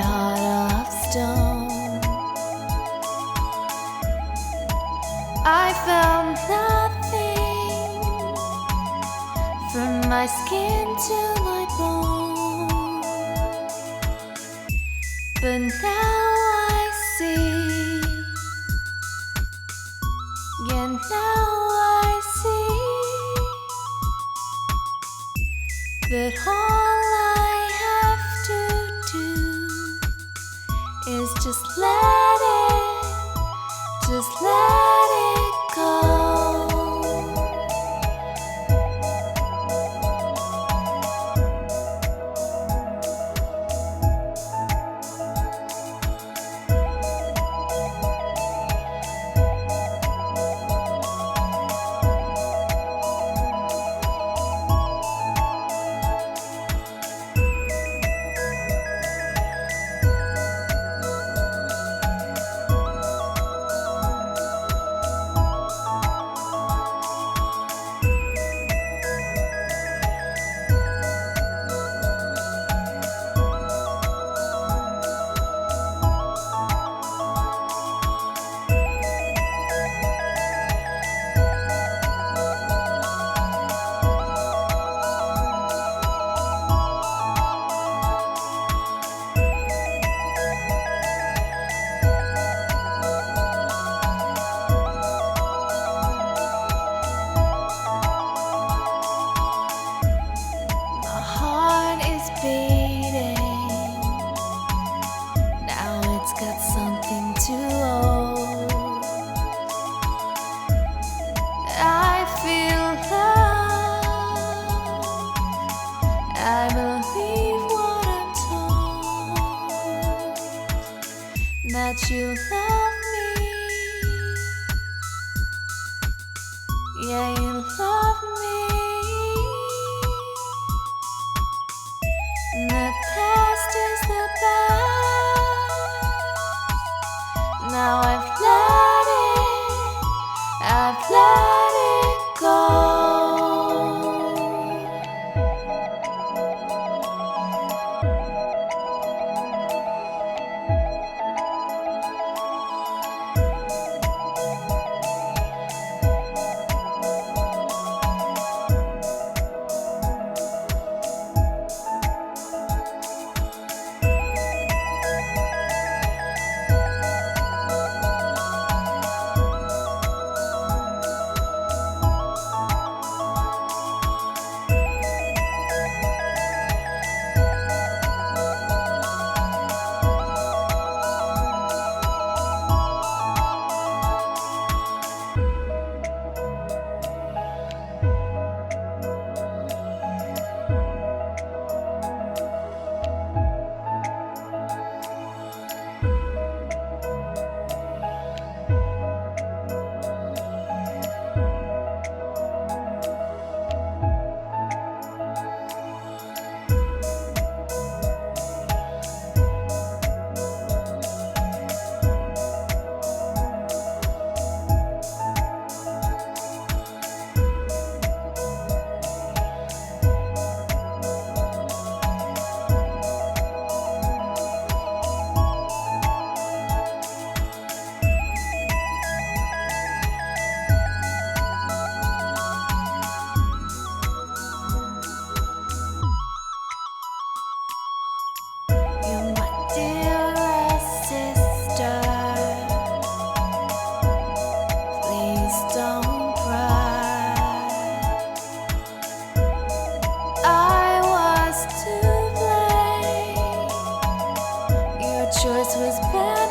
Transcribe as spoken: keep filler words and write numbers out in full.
heart of stone. I found nothing from my skin to my bone, but now I see, yeah, now I see that all I have to do is just let it, just let it go. Got something to hold. I feel love. I believe what I'm told, that you love me. Yeah, you love me. The past is the past. Now I've let it, I've let it go. Choice was bad.